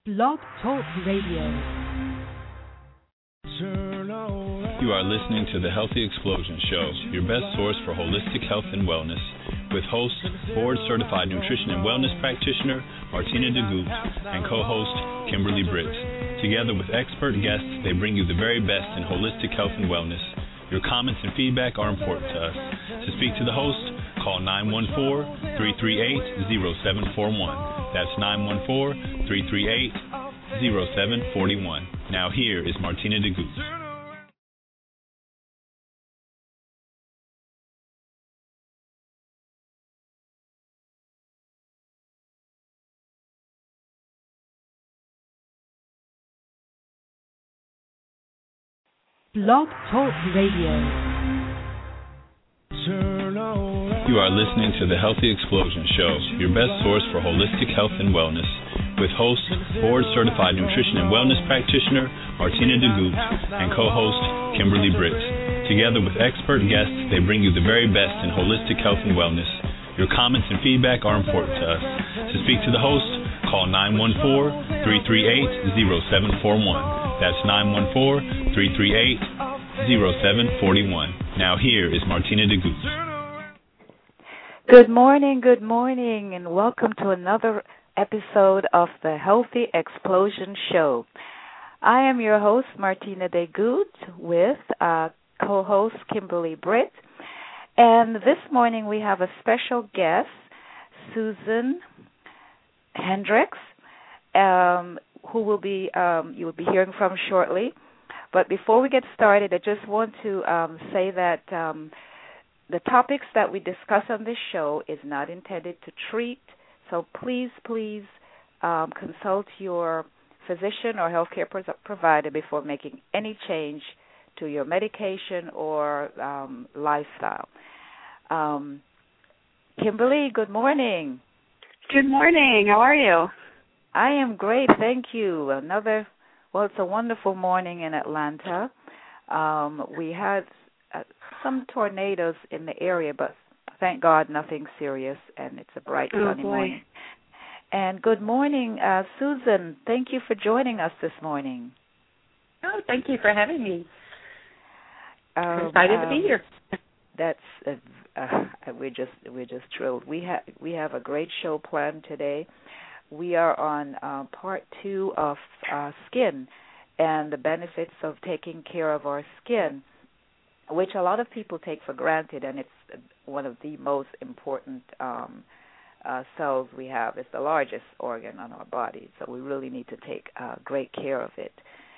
Blog Talk Radio. You are listening to The Healthy Explosion Show, your best source for holistic health and wellness, with host, board-certified nutrition and wellness practitioner Martina DeGoot and co-host Kimberly Britt. Together with expert guests, they bring you the very best in holistic health and wellness. Your comments and feedback are important to us. To speak to the host, call 914-338-0741. That's 914-338-0741. Now here is Martina DeGoot. Blog Talk Radio. You are listening to The Healthy Explosion Show, your best source for holistic health and wellness, with host, board-certified nutrition and wellness practitioner Martina DeGoot and co-host Kimberly Britt. Together with expert guests, they bring you the very best in holistic health and wellness. Your comments and feedback are important to us. To speak to the host, call 914-338-0741. That's 914-338-0741. Now here is Martina DeGoot. Good morning, and welcome to another episode of the Healthy Explosion Show. I am your host, Martina DeGoot, with co-host Kimberly Britt. And this morning we have a special guest, Susan Hendricks, who will be you will be hearing from shortly. But before we get started, I just want to say that the topics that we discuss on this show is not intended to treat, so please consult your physician or healthcare provider before making any change to your medication or lifestyle. Kimberly, good morning. Good morning. How are you? I am great, thank you. It's a wonderful morning in Atlanta. We had some tornadoes in the area, but thank God nothing serious, and it's a bright sunny morning. And good morning, Susan. Thank you for joining us this morning. Oh, thank you for having me. I'm excited to be here. We're just thrilled. We have a great show planned today. We are on part 2 of skin and the benefits of taking care of our skin, which a lot of people take for granted, and it's one of the most important cells we have. It's the largest organ on our body, so we really need to take great care of it.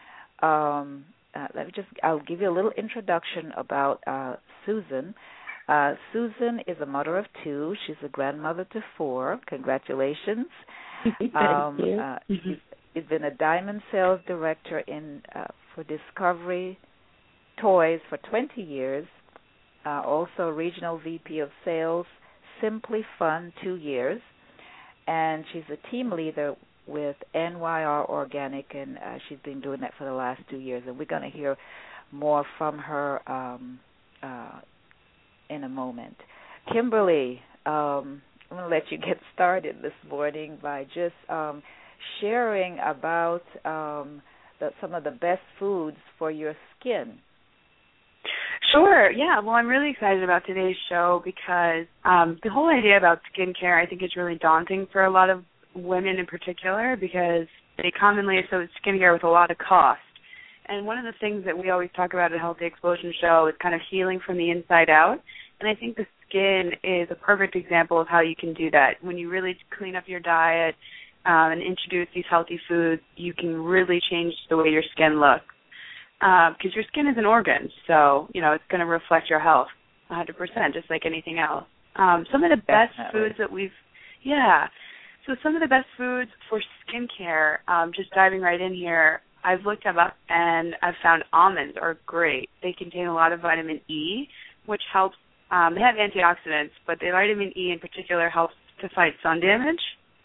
I'll give you a little introduction about Susan. Susan is a mother of 2. She's a grandmother to 4. Congratulations. Thank you. She's been a diamond sales director for Discovery Toys for 20 years, also regional VP of sales, Simply Fun, 2 years, and she's a team leader with NYR Organic, and she's been doing that for the last 2 years, and we're going to hear more from her in a moment. Kimberly, I'm going to let you get started this morning by just sharing about some of the best foods for your skin. Sure, yeah. Well, I'm really excited about today's show because the whole idea about skincare, I think, is really daunting for a lot of women in particular because they commonly associate skincare with a lot of cost. And one of the things that we always talk about at Healthy Explosion Show is kind of healing from the inside out. And I think the skin is a perfect example of how you can do that. When you really clean up your diet and introduce these healthy foods, you can really change the way your skin looks. Because your skin is an organ, so, it's going to reflect your health 100%, just like anything else. Some of the best foods that some of the best foods for skincare, just diving right in here, I've looked them up, and I've found almonds are great. They contain a lot of vitamin E, which helps. They have antioxidants, but the vitamin E in particular helps to fight sun damage.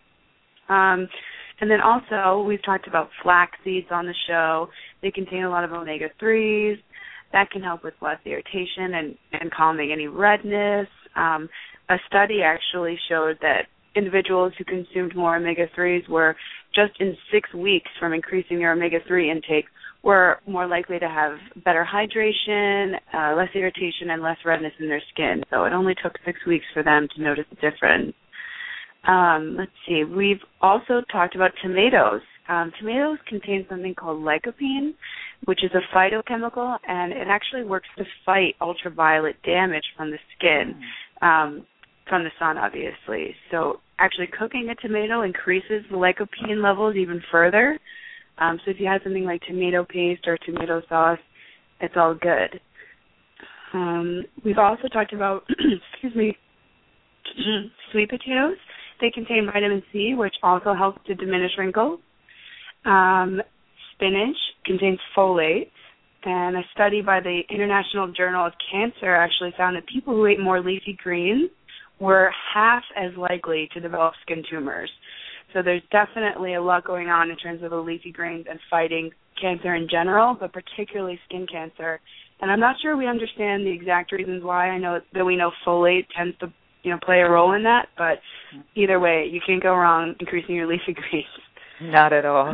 And then also, we've talked about flax seeds on the show. They contain a lot of omega-3s. That can help with less irritation and calming any redness. A study actually showed that individuals who consumed more omega-3s were just in 6 weeks from increasing their omega-3 intake were more likely to have better hydration, less irritation, and less redness in their skin. So it only took 6 weeks for them to notice a difference. Let's see. We've also talked about tomatoes. Tomatoes contain something called lycopene, which is a phytochemical, and it actually works to fight ultraviolet damage from the skin, from the sun, obviously. So actually cooking a tomato increases the lycopene levels even further. So if you have something like tomato paste or tomato sauce, it's all good. We've also talked about, sweet potatoes. They contain vitamin C, which also helps to diminish wrinkles. Spinach contains folate, and a study by the International Journal of Cancer actually found that people who ate more leafy greens were half as likely to develop skin tumors. So there's definitely a lot going on in terms of the leafy greens and fighting cancer in general, but particularly skin cancer. And I'm not sure we understand the exact reasons why. I know that we know folate tends to play a role in that, but either way, you can't go wrong increasing your leafy greens. Not at all.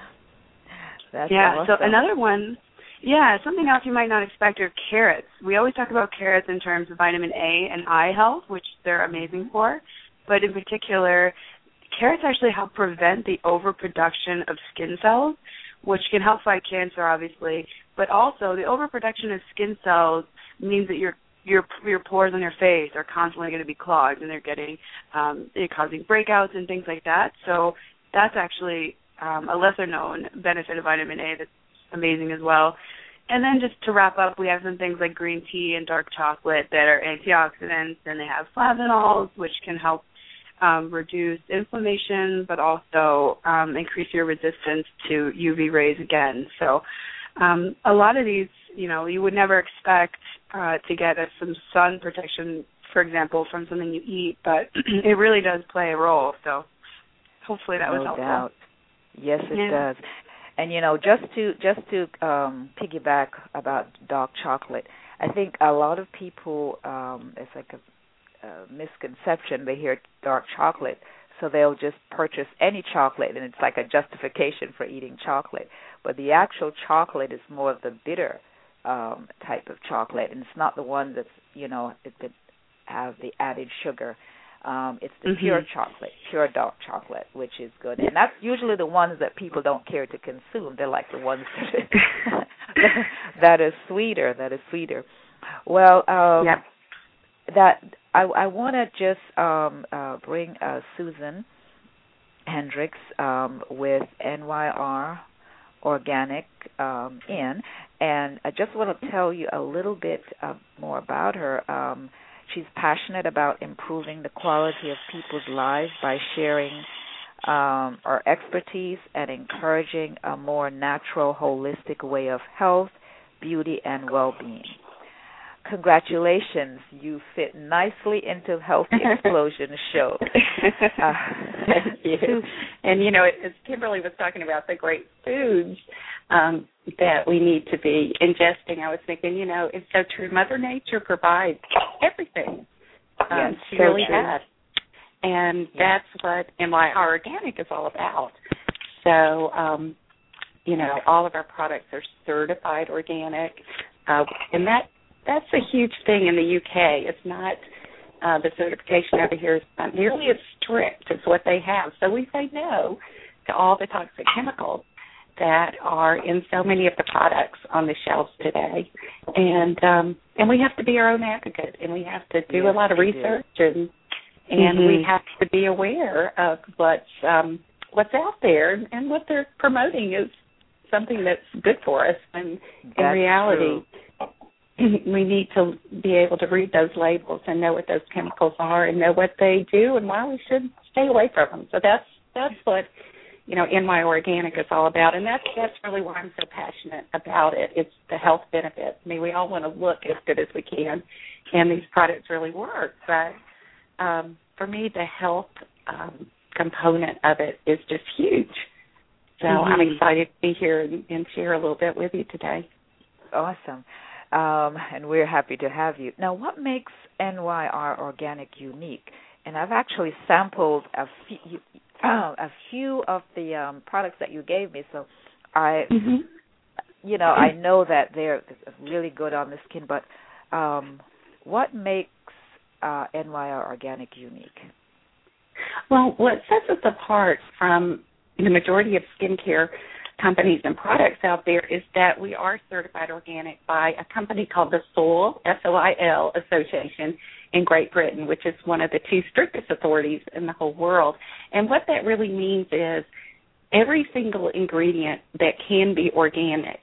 That's awesome. So another one, something else you might not expect are carrots. We always talk about carrots in terms of vitamin A and eye health, which they're amazing for, but in particular, carrots actually help prevent the overproduction of skin cells, which can help fight cancer, obviously, but also the overproduction of skin cells means that your pores on your face are constantly going to be clogged, and they're causing breakouts and things like that. So that's actually a lesser-known benefit of vitamin A that's amazing as well. And then just to wrap up, we have some things like green tea and dark chocolate that are antioxidants, and they have flavonols, which can help reduce inflammation, but also increase your resistance to UV rays again. So a lot of these, you would never expect to get some sun protection, for example, from something you eat, but it really does play a role. So hopefully that was helpful. No doubt. Yes, it does. And just to piggyback about dark chocolate, I think a lot of people, it's like a misconception. They hear dark chocolate, so they'll just purchase any chocolate, and it's like a justification for eating chocolate. But the actual chocolate is more of the bitter type of chocolate, and it's not the one that's that have the added sugar. It's the pure chocolate, pure dark chocolate, which is good. And that's usually the ones that people don't care to consume. They're like the ones that is sweeter. Well, that I want to just bring Susan Hendricks with NYR Organic in, and I just want to tell you a little bit more about her. She's passionate about improving the quality of people's lives by sharing our expertise and encouraging a more natural, holistic way of health, beauty, and well-being. Congratulations. You fit nicely into Healthy Explosion show. Thank you. And, as Kimberly was talking about the great foods that we need to be ingesting, I was thinking, it's so true. Mother Nature provides everything. She really has. And that's what NYR Organic is all about. So, all of our products are certified organic. And that's a huge thing in the UK. It's not the certification over here is not nearly as strict as what they have. So we say no to all the toxic chemicals that are in so many of the products on the shelves today. And we have to be our own advocate, and we have to do a lot of research, and we have to be aware of what's out there, and what they're promoting is something that's good for us. And in reality, we need to be able to read those labels and know what those chemicals are and know what they do and why we should stay away from them. So that's what NY Organic is all about, and that's really why I'm so passionate about it. It's the health benefits. I mean, we all want to look as good as we can, and these products really work. But for me, the health component of it is just huge. So I'm excited to be here and share a little bit with you today. Awesome. And we're happy to have you. Now, what makes NYR Organic unique? And I've actually sampled a few of the products that you gave me. So I, I know that they're really good on the skin. But what makes NYR Organic unique? Well, what sets us apart from the majority of skincare companies and products out there is that we are certified organic by a company called the SOIL, S-O-I-L, Association in Great Britain, which is one of the two strictest authorities in the whole world. And what that really means is every single ingredient that can be organic,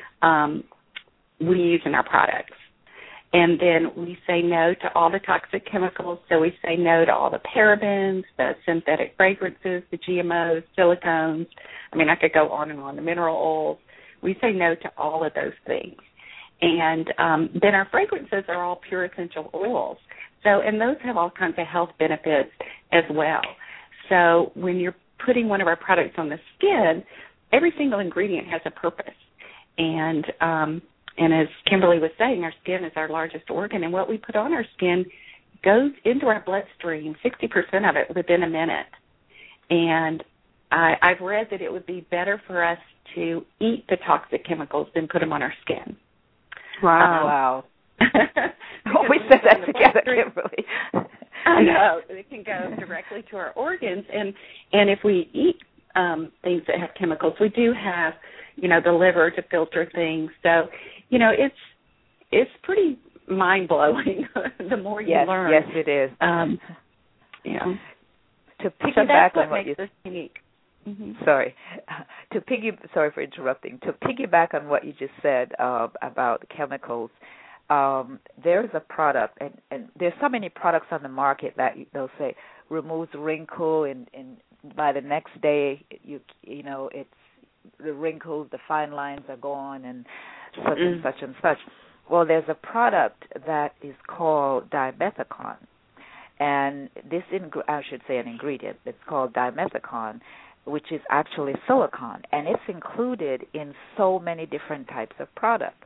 we use in our products. And then we say no to all the toxic chemicals. So we say no to all the parabens, the synthetic fragrances, the GMOs, silicones. I mean, I could go on and on, the mineral oils. We say no to all of those things. And then our fragrances are all pure essential oils. So, and those have all kinds of health benefits as well. So when you're putting one of our products on the skin, every single ingredient has a purpose. And as Kimberly was saying, our skin is our largest organ, and what we put on our skin goes into our bloodstream, 60% of it within a minute. And I've read that it would be better for us to eat the toxic chemicals than put them on our skin. Wow. We said that together, Kimberly. I know. It can go directly to our organs. And if we eat things that have chemicals, we do have, the liver to filter things. So, it's pretty mind-blowing the more you learn. Yes, it is. To piggyback on what you said. Unique. Mm-hmm. Sorry for interrupting. To piggyback on what you just said about chemicals, there's a product, and there's so many products on the market that they'll say removes wrinkle, and by the next day, it's the wrinkles, the fine lines are gone, and such and such and such. Well, there's a product that is called dimethicone, and I should say an ingredient. It's called dimethicone, which is actually silicone, and it's included in so many different types of products.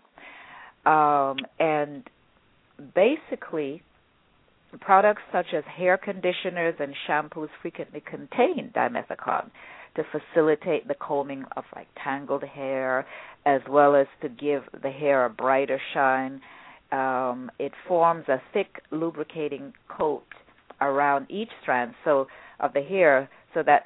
And basically, products such as hair conditioners and shampoos frequently contain dimethicone to facilitate the combing of tangled hair, as well as to give the hair a brighter shine. It forms a thick lubricating coat around each strand of the hair, so that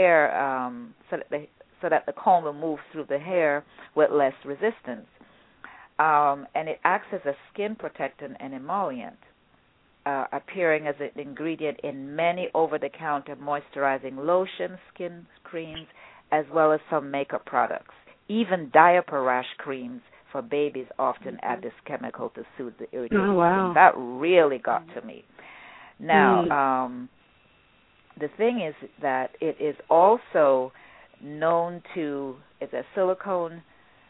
the comb will move through the hair with less resistance. And it acts as a skin protectant and emollient, appearing as an ingredient in many over-the-counter moisturizing lotions, skin creams, as well as some makeup products. Even diaper rash creams for babies often add this chemical to soothe the irritating skin. That really got to me. Now, the thing is that it is also known to, it's a silicone,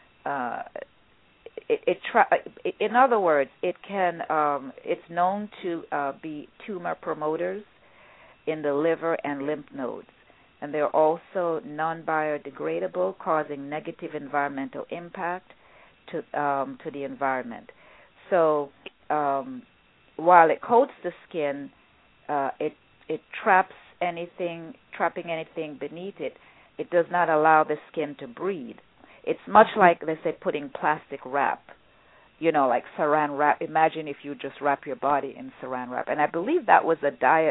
in other words, it's known to be tumor promoters in the liver and lymph nodes. And they're also non-biodegradable, causing negative environmental impact to the environment. So while it coats the skin, it trapping anything beneath it. It does not allow the skin to breathe. It's much like, let's say, putting plastic wrap, like saran wrap. Imagine if you just wrap your body in saran wrap. And I believe that was a diet,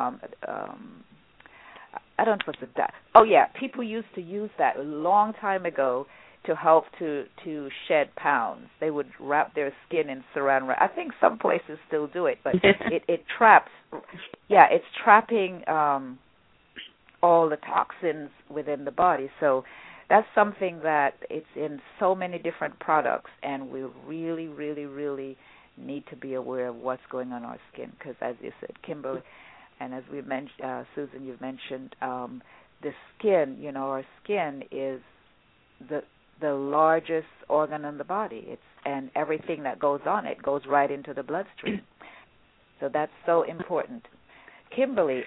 I don't know if it's a diet. Oh, yeah, people used to use that a long time ago to help to shed pounds. They would wrap their skin in saran wrap. I think some places still do it, but it traps. Yeah, it's trapping all the toxins within the body. So that's something that it's in so many different products, and we really, really, really need to be aware of what's going on our skin because, as you said, Kimberly, and as we mentioned, Susan, you've mentioned the skin. Our skin is the largest organ in the body. And everything that goes on it goes right into the bloodstream. So that's so important. Kimberly,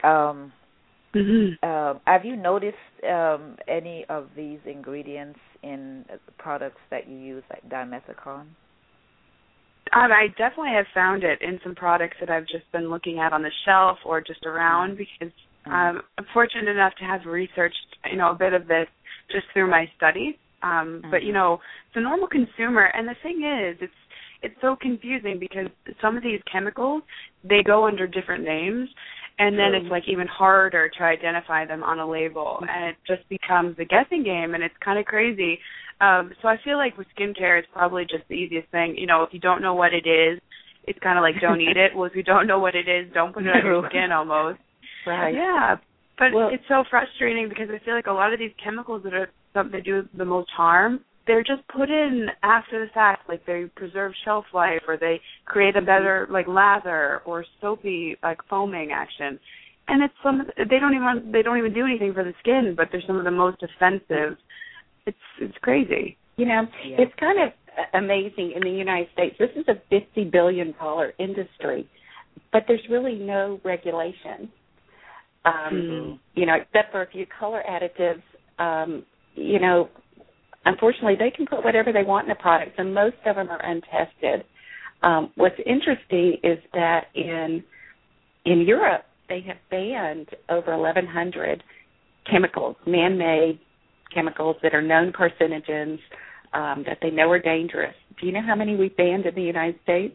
have you noticed any of these ingredients in products that you use, like dimethicone? I definitely have found it in some products that I've just been looking at on the shelf or just around because I'm fortunate enough to have researched, a bit of this just through my studies. But, the normal consumer, and the thing is, it's so confusing because some of these chemicals, they go under different names, and then it's like even harder to identify them on a label, and it just becomes a guessing game, and it's kind of crazy. So I feel like with skincare, it's probably just the easiest thing. If you don't know what it is, it's kind of like don't eat it. Well, if you don't know what it is, don't put it on your skin almost. Right. Yeah, but it's so frustrating because I feel like a lot of these chemicals that are something that do the most harm, they're just put in after the fact, like they preserve shelf life or they create a better like lather or soapy like foaming action. And it's they don't even do anything for the skin, but they're some of the most offensive. It's crazy. It's kind of amazing in the United States. This is a $50 billion industry, but there's really no regulation. Except for a few color additives, unfortunately they can put whatever they want in the products, and most of them are untested. What's interesting is that in Europe they have banned over 1,100 chemicals, man-made chemicals that are known carcinogens, that they know are dangerous. Do you know how many we banned in the United States?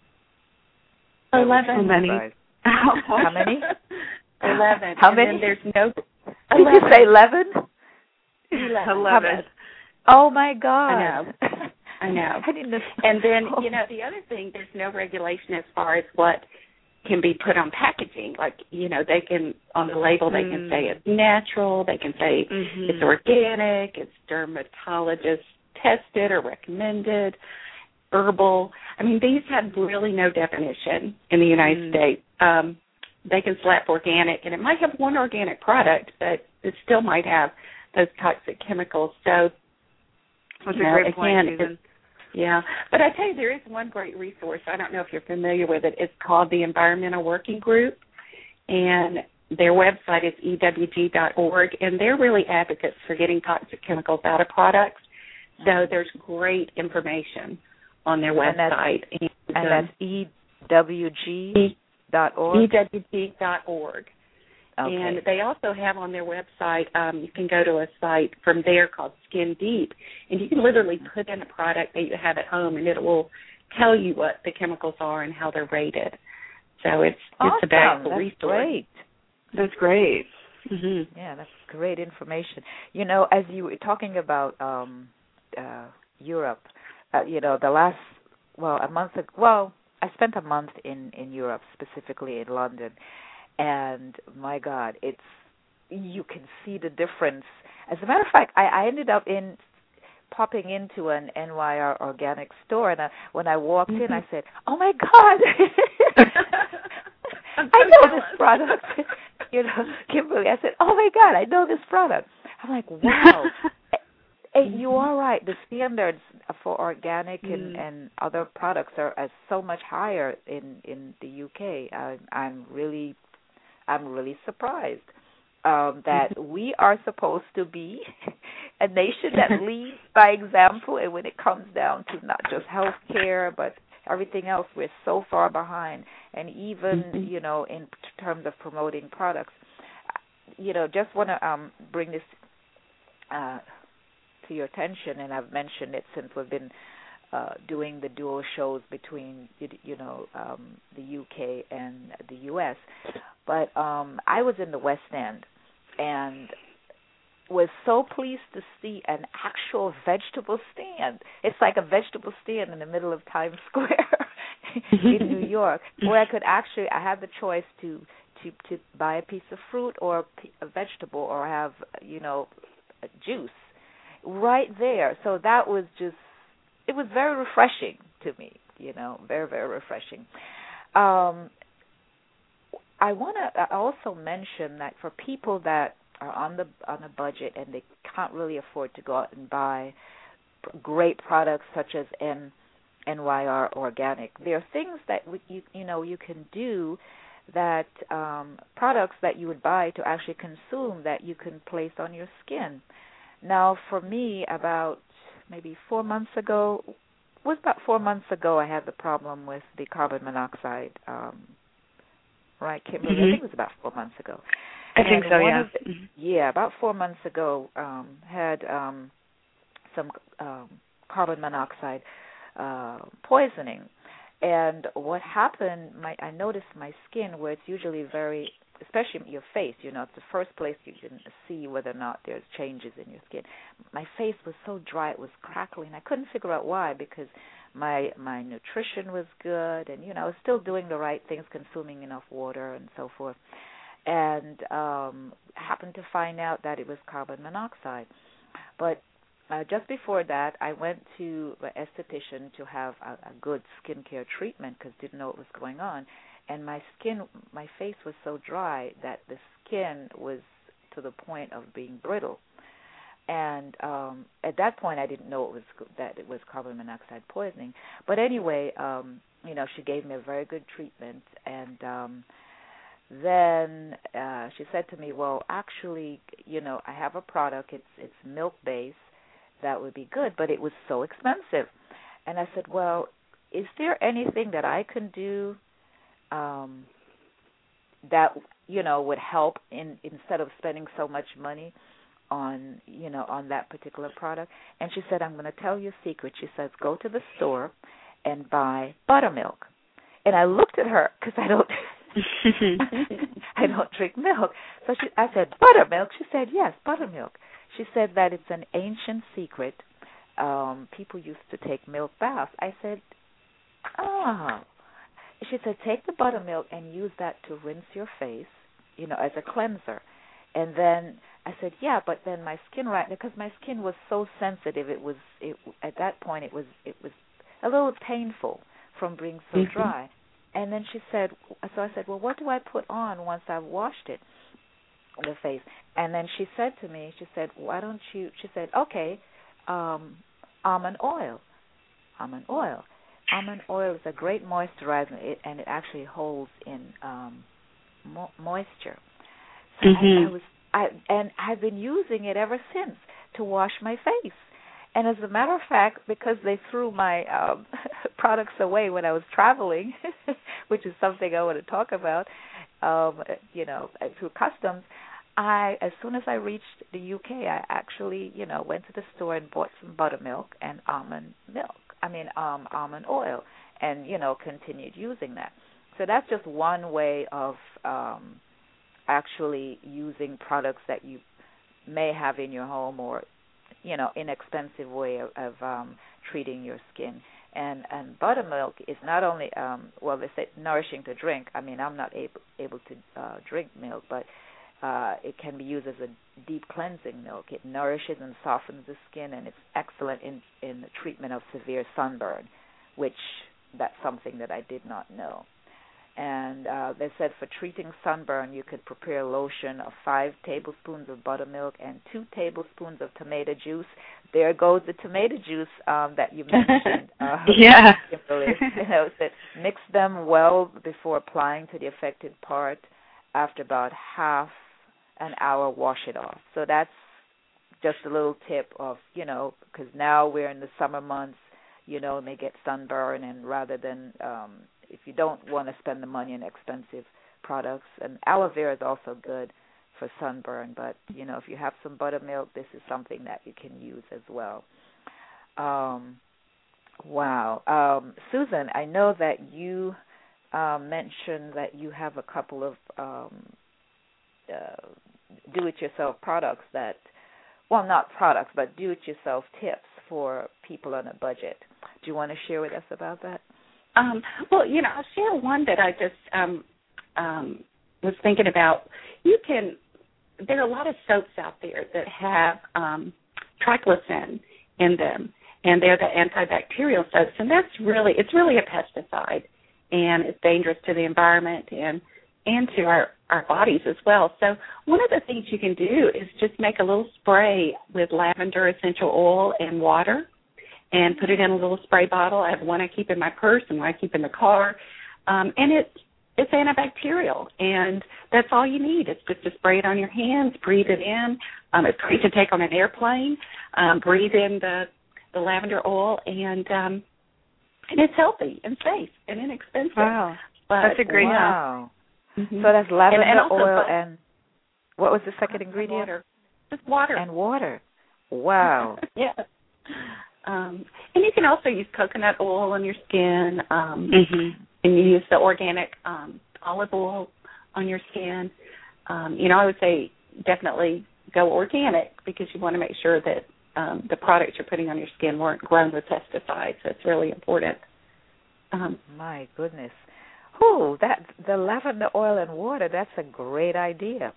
11. How many? How many? 11. How and many? Then there's no. 11. Did you say 11? 11. Oh my God! I know. I didn't know. And then the other thing, there's no regulation as far as what can be put on packaging. Like they can on the label they can say it's natural. They can say it's organic. It's dermatologist tested or recommended. Herbal. I mean, these have really no definition in the United States. They can slap organic, and it might have one organic product, but it still might have those toxic chemicals. So, that's a great point, Susan. Yeah. But I tell you, there is one great resource. I don't know if you're familiar with it. It's called the Environmental Working Group, and their website is ewg.org, and they're really advocates for getting toxic chemicals out of products. So there's great information on their website. And that's EWG.org? EWG.org. Okay. And they also have on their website, you can go to a site from there called Skin Deep, and you can literally put in a product that you have at home, and it will tell you what the chemicals are and how they're rated. So it's awesome. A valuable That's resource. Great. That's great. Mm-hmm. Yeah, that's great information. As you were talking about Europe, the last, a month ago, I spent a month in Europe, specifically in London, and my God, you can see the difference. As a matter of fact, I ended up popping into an NYR organic store, and when I walked in, I said, "Oh my God, I know this product." Kimberly, I said, "Oh my God, I know this product." I'm like, "Wow." Hey, you are right. The standards for organic and other products are so much higher in the UK. I'm really surprised that we are supposed to be a nation that leads by example, and when it comes down to not just health care but everything else, we're so far behind. And even in terms of promoting products, just want to bring this to your attention, and I've mentioned it since we've been doing the dual shows between the UK and the US. But I was in the West End and was so pleased to see an actual vegetable stand. It's like a vegetable stand in the middle of Times Square in New York, where I had the choice to buy a piece of fruit or a vegetable or have a juice right there. So that was it was very refreshing to me, very, very refreshing. I want to also mention that for people that are on a budget and they can't really afford to go out and buy great products such as NYR Organic, there are things that you can do, that products that you would buy to actually consume that you can place on your skin. Now, for me, about 4 months ago, I had the problem with the carbon monoxide. Right, Kimberly? I think it was about 4 months ago. I think so, yeah. Yeah, about 4 months ago, had some carbon monoxide poisoning. And what happened, I noticed my skin, where it's usually very, especially your face, it's the first place you can see whether or not there's changes in your skin. My face was so dry, it was crackling. I couldn't figure out why, because my nutrition was good, and, I was still doing the right things, consuming enough water and so forth. And happened to find out that it was carbon monoxide. But just before that, I went to an esthetician to have a good skincare treatment because didn't know what was going on. And my face was so dry that the skin was to the point of being brittle. And at that point, I didn't know that it was carbon monoxide poisoning. But anyway, she gave me a very good treatment. And then she said to me, well, actually, I have a product. It's milk-based. That would be good, but it was so expensive. And I said, well, is there anything that I can do that, would help instead of spending so much money on, on that particular product? And she said, I'm going to tell you a secret. She says, go to the store and buy buttermilk. And I looked at her because I don't drink milk. So I said, buttermilk? She said, yes, buttermilk. She said that it's an ancient secret. People used to take milk baths. I said, oh. She said, take the buttermilk and use that to rinse your face, as a cleanser. And then I said, yeah, but then my skin, right, because my skin was so sensitive, at that point it was a little painful from being so dry. And then so I said, well, what do I put on once I've washed it? The face. And then she said to me, why don't you, she said, okay, almond oil. Almond oil is a great moisturizer, and it actually holds in moisture. So I've been using it ever since to wash my face. And as a matter of fact, because they threw my products away when I was traveling, which is something I want to talk about, through customs, as soon as I reached the UK, I actually, went to the store and bought some buttermilk and almond oil, and, continued using that. So that's just one way of actually using products that you may have in your home, or, inexpensive way of treating your skin. And buttermilk is not only, they say nourishing to drink. I mean, I'm not able to drink milk, but it can be used as a deep cleansing milk. It nourishes and softens the skin, and it's excellent in the treatment of severe sunburn, which that's something that I did not know. And they said for treating sunburn, you could prepare lotion of 5 tablespoons of buttermilk and 2 tablespoons of tomato juice. There goes the tomato juice that you mentioned. Yeah. Said mix them well before applying to the affected part. After about half an hour, wash it off. So that's just a little tip of, because now we're in the summer months, may get sunburn, and rather than, if you don't want to spend the money on expensive products, and aloe vera is also good for sunburn, but, if you have some buttermilk, this is something that you can use as well. Wow. Susan, I know that you mentioned that you have a couple of do-it-yourself products not products, but do-it-yourself tips for people on a budget. Do you want to share with us about that? I'll share one that I just was thinking about. There are a lot of soaps out there that have triclosan in them, and they're the antibacterial soaps, and it's really a pesticide, and it's dangerous to the environment and to our bodies as well. So one of the things you can do is just make a little spray with lavender essential oil and water and put it in a little spray bottle. I have one I keep in my purse and one I keep in the car, and it's antibacterial, and that's all you need. It's just to spray it on your hands, breathe it in. It's great to take on an airplane, breathe in the lavender oil, and it's healthy and safe and inexpensive. Wow. That's a great Wow. Mm-hmm. So that's lavender oil and What was the second ingredient? Water. Just water. And water. Wow. Yeah. And you can also use coconut oil on your skin, and you use the organic olive oil on your skin. I would say definitely go organic because you want to make sure that the products you're putting on your skin weren't grown with pesticides. So it's really important. My goodness. The lavender oil and water, that's a great idea.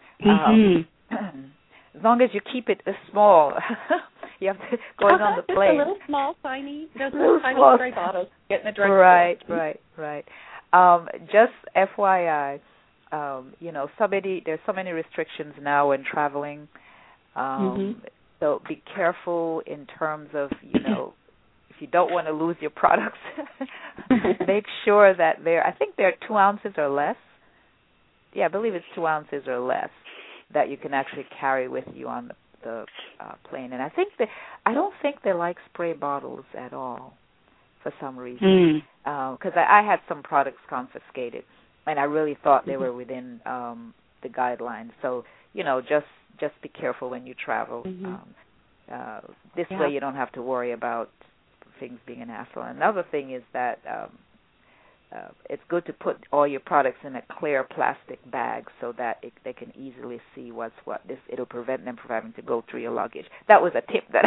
As long as you keep it small. You have to go on the plane. Just a little small, tiny, those little tiny spray bottles. Get in the drugstore. Right. Just FYI, there's so many restrictions now when traveling. So be careful in terms of, if you don't want to lose your products, make sure that I think they're 2 ounces or less. Yeah, I believe it's 2 ounces or less that you can actually carry with you on the plane. And I don't think they like spray bottles at all for some reason. Because I had some products confiscated, and I really thought they were within the guidelines. So, just be careful when you travel. This way you don't have to worry about things being an hassle. Another thing is that it's good to put all your products in a clear plastic bag so that they can easily see what's what. It'll prevent them from having to go through your luggage. That was a tip that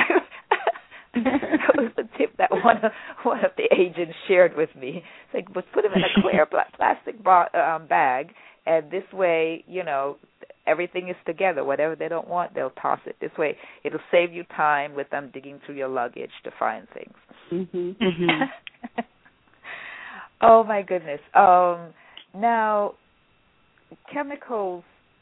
one of the agents shared with me. It's like, but put them in a clear plastic bag, and this way, everything is together. Whatever they don't want, they'll toss it. This way, it'll save you time with them digging through your luggage to find things. Oh, my goodness. Now, chemicals,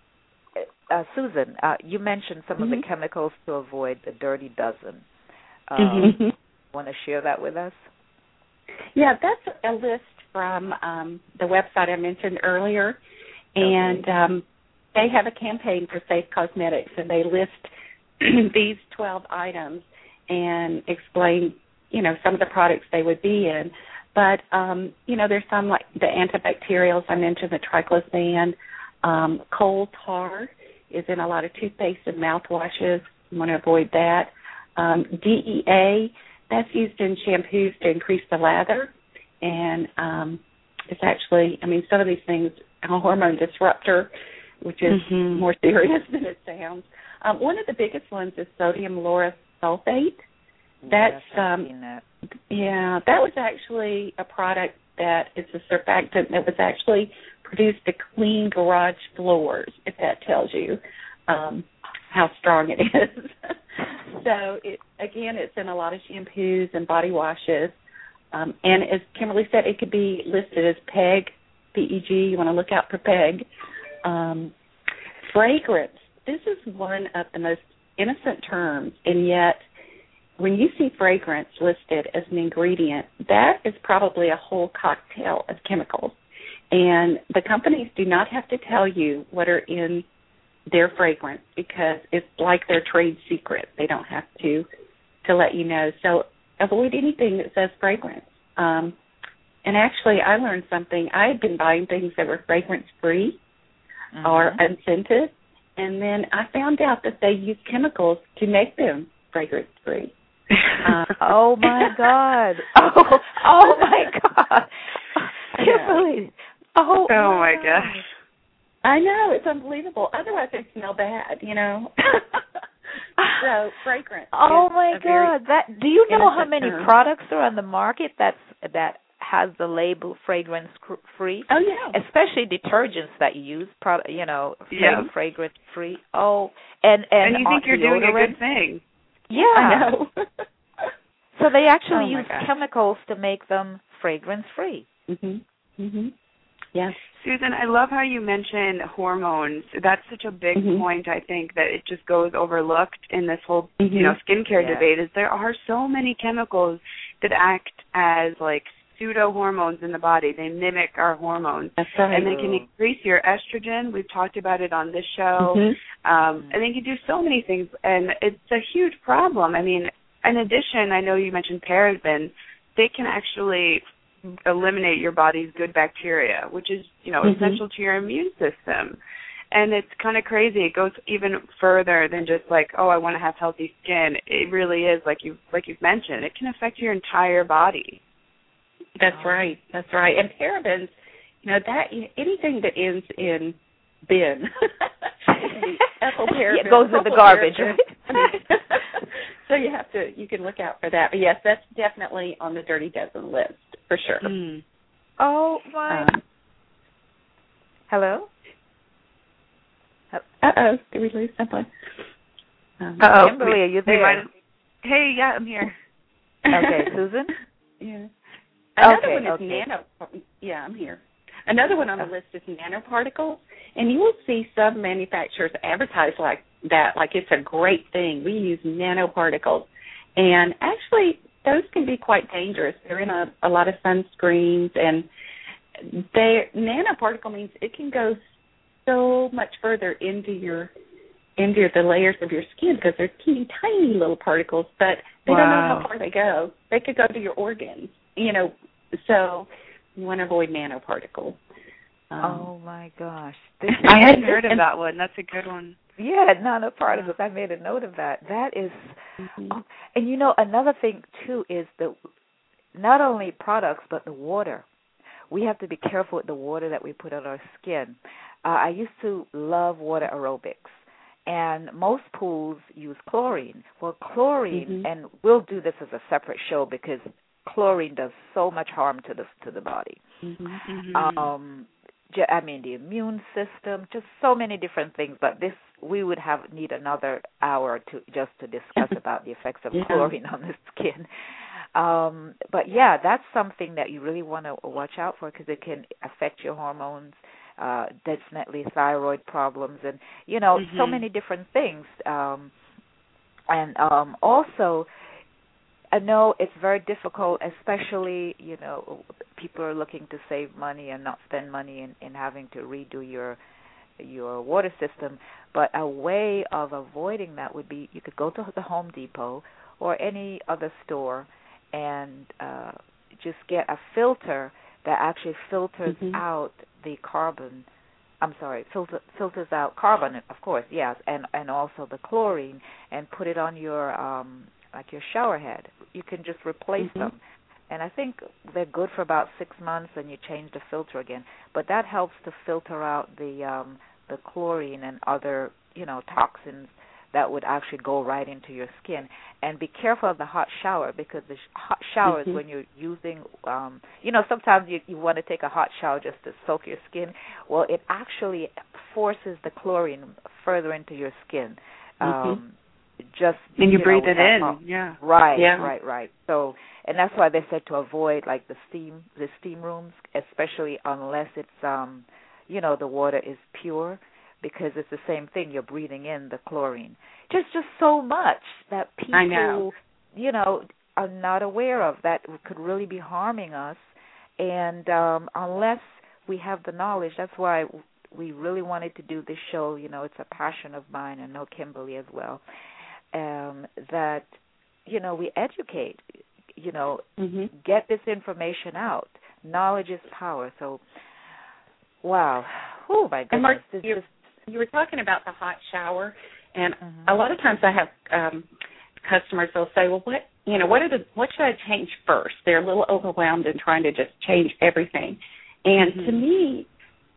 Susan, you mentioned some of the chemicals to avoid, the dirty dozen. Want to share that with us? Yeah, that's a list from the website I mentioned earlier, and they have a campaign for Safe Cosmetics, and they list these 12 items and explain, some of the products they would be in. But, there's some like the antibacterials. I mentioned the triclosan. Coal tar is in a lot of toothpaste and mouthwashes. You want to avoid that. DEA, that's used in shampoos to increase the lather. And it's actually, some of these things, a hormone disruptor, which is more serious than it sounds. One of the biggest ones is sodium lauryl sulfate. That's that was actually a product that is a surfactant that was actually produced to clean garage floors, if that tells you how strong it is. So it's in a lot of shampoos and body washes. And as Kimberly said, it could be listed as PEG, P-E-G. You want to look out for PEG. Fragrance. This is one of the most innocent terms, and yet when you see fragrance listed as an ingredient, that is probably a whole cocktail of chemicals. And the companies do not have to tell you what are in their fragrance because it's like their trade secret. They don't have to let you know. So avoid anything that says fragrance. And actually, I learned something. I had been buying things that were fragrance-free or unscented, and then I found out that they use chemicals to make them fragrance-free. Oh my God! Oh my God! Kimberly! Oh my gosh! I know, it's unbelievable. Otherwise, they smell bad, So fragrance. Oh my God! Do you know how many products are on the market that has the label fragrance free? Oh yeah. Especially detergents that you use, fragrance free. Oh, and you think you're doing a good thing. Yeah. I know. So they actually use chemicals to make them fragrance-free. Yes. Susan, I love how you mention hormones. That's such a big point, I think, that it just goes overlooked in this whole, skincare debate, is there are so many chemicals that act as, like, pseudo-hormones in the body. They mimic our hormones. That's right. And they can increase your estrogen. We've talked about it on this show. And they can do so many things, and it's a huge problem. I mean, in addition, I know you mentioned parabens. They can actually eliminate your body's good bacteria, which is, essential to your immune system. And it's kind of crazy. It goes even further than just like, oh, I want to have healthy skin. It really is, like you've mentioned, it can affect your entire body. That's right. That's right. And parabens, that anything that ends in bin, ethyl parabens, it goes in the garbage, right? So you can look out for that. But yes, that's definitely on the Dirty Dozen list for sure. Mm. Oh my! Hello. Did we lose someone? Kimberly, are you there? Hey, yeah, I'm here. Okay, Susan? Yeah. Another one is okay. Yeah, I'm here. Another one on the list is nanoparticles, and you will see some manufacturers advertise like that, like it's a great thing. We use nanoparticles, and actually those can be quite dangerous. They're in a lot of sunscreens, and nanoparticle means it can go so much further into the layers of your skin because they're teeny tiny little particles, but they don't know how far they go. They could go to your organs, so you want to avoid nanoparticles. Oh my gosh. I hadn't heard of that one. That's a good one. Yeah, nanoparticles. I made a note of that. That is, and another thing too is not only products but the water. We have to be careful with the water that we put on our skin. I used to love water aerobics, and most pools use chlorine. Well, chlorine, and we'll do this as a separate show because chlorine does so much harm to the body. The immune system, just so many different things. But we would need another hour to discuss about the effects of chlorine on the skin. But yeah, that's something that you really want to watch out for because it can affect your hormones, definitely thyroid problems, and so many different things. Also, I know it's very difficult, especially people are looking to save money and not spend money in having to redo your water system. But a way of avoiding that would be you could go to the Home Depot or any other store and just get a filter that actually filters out the carbon. Filters out carbon, of course, yes, and also the chlorine, and put it on your your shower head. You can just replace them. And I think they're good for about 6 months, and you change the filter again. But that helps to filter out the chlorine and other toxins that would actually go right into your skin. And be careful of the hot shower because the hot showers when you're using, sometimes you want to take a hot shower just to soak your skin. Well, it actually forces the chlorine further into your skin. And you breathe it in. Yeah. Right, yeah. Right. So, and that's why they said to avoid like the steam rooms, especially unless it's the water is pure, because it's the same thing. You're breathing in the chlorine. Just so much that people are not aware of that could really be harming us, and unless we have the knowledge, that's why we really wanted to do this show. It's a passion of mine, and know Kimberly as well. That we educate, get this information out. Knowledge is power. So, wow, oh my goodness. And Mark, you were talking about the hot shower, and a lot of times I have customers. They'll say, "Well, what should I change first?" They're a little overwhelmed and trying to just change everything. And to me,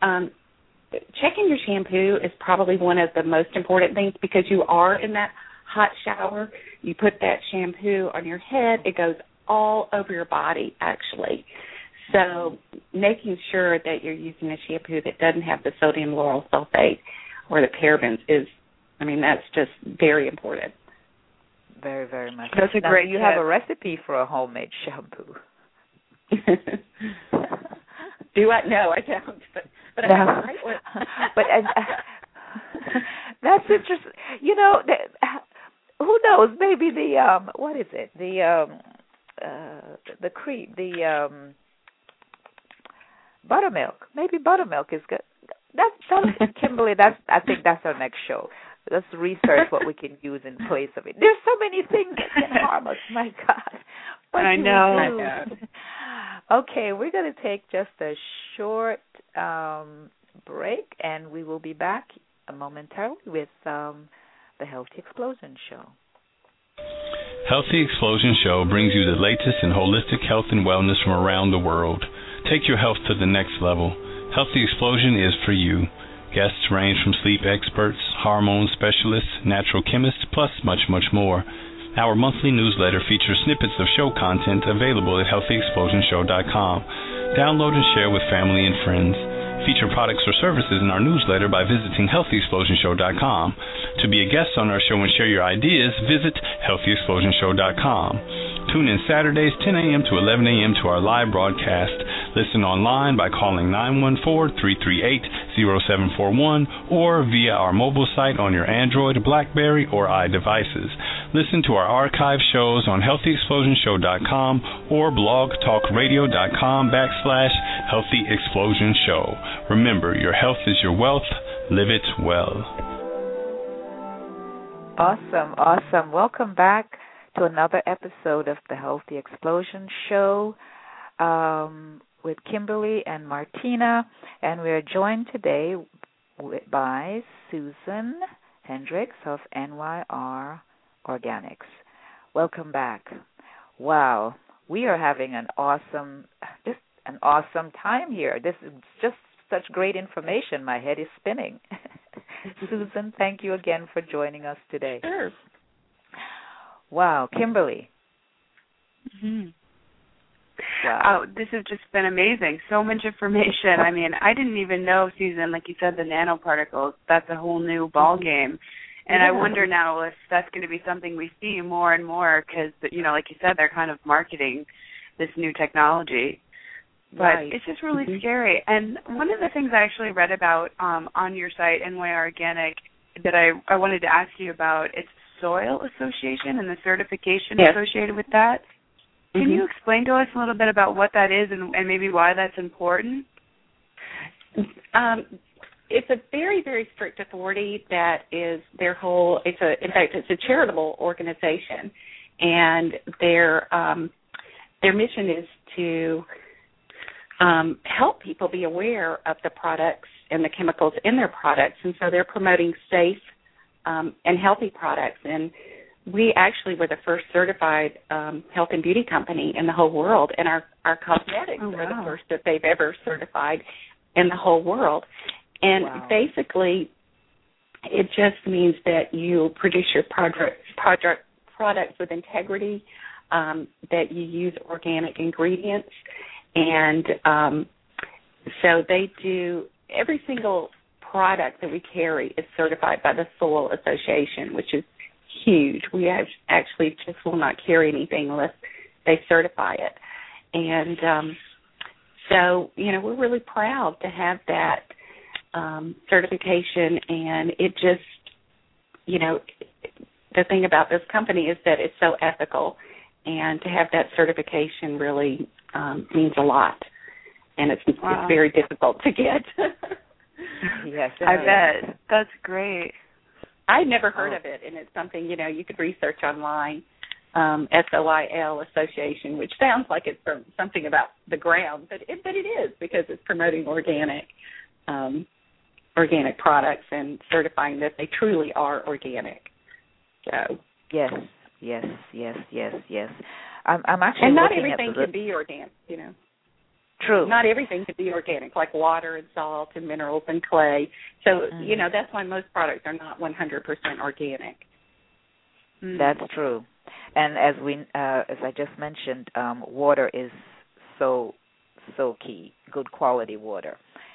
checking your shampoo is probably one of the most important things because you are in that hot shower. You put that shampoo on your head, it goes all over your body, actually. So making sure that you're using a shampoo that doesn't have the sodium lauryl sulfate or the parabens that's just very important. Very, very much. That's a great tip. Have a recipe for a homemade shampoo. Do I? No, I don't. But I have a great one. But that's interesting. Who knows? Maybe the what is it? The cream, the buttermilk. Maybe buttermilk is good. That's Kimberly. I think that's our next show. Let's research what we can use in place of it. There's so many things that can harm us. My God. I know. Okay, we're going to take just a short break, and we will be back momentarily with the Healthy Explosion Show. Healthy Explosion Show brings you the latest in holistic health and wellness from around the world. Take your health to the next level. Healthy Explosion is for you. Guests range from sleep experts, hormone specialists, natural chemists, plus much, much more. Our monthly newsletter features snippets of show content available at healthyexplosionshow.com. Download and share with family and friends. Feature products or services in our newsletter by visiting healthyexplosionshow.com. To be a guest on our show and share your ideas, visit healthyexplosionshow.com. Tune in Saturdays 10 a.m. to 11 a.m. to our live broadcast. Listen online by calling 914-338-0741 or via our mobile site on your Android, BlackBerry, or iDevices. Listen to our archive shows on healthyexplosionshow.com or blogtalkradio.com/healthyexplosion-show. Remember, your health is your wealth. Live it well. Awesome. Welcome back to another episode of the Healthy Explosion Show with Kimberly and Martina, and we are joined today by Susan Hendricks of NYR Organics. Welcome back. Wow, we are having an awesome time here. This is just such great information. My head is spinning. Susan, thank you again for joining us today. Sure. Wow, Kimberly. Mm-hmm. Wow. Oh, this has just been amazing. So much information. I mean, I didn't even know, Susan, like you said, the nanoparticles. That's a whole new ball game. And I wonder now if that's going to be something we see more and more because, like you said, they're kind of marketing this new technology. But Right. It's just really scary. And one of the things I actually read about on your site, NYR Organic, that I wanted to ask you about, it's Soil Association and the certification associated with that. Can you explain to us a little bit about what that is and maybe why that's important? It's a very, very strict authority that is their whole. In fact, it's a charitable organization, and their mission is to help people be aware of the products and the chemicals in their products, and so they're promoting safe and healthy products. And we actually were the first certified health and beauty company in the whole world, and our cosmetics are the first that they've ever certified in the whole world. And basically, it just means that you produce your products with integrity, that you use organic ingredients, and so they do every single product that we carry is certified by the Soil Association, which is huge. We actually just will not carry anything unless they certify it. And so, we're really proud to have that certification, and it just, the thing about this company is that it's so ethical, and to have that certification really means a lot, and it's very difficult to get. Yes, I bet. That's great. I'd never heard of it, and it's something, you could research online, SOIL Association, which sounds like it's from something about the ground, but it is because it's promoting organic products and certifying that they truly are organic. So yes. I'm actually and not looking everything at can be organic, True. Not everything can be organic, like water and salt and minerals and clay. So, that's why most products are not 100% organic. That's true. And as I just mentioned, water is so key, good quality water,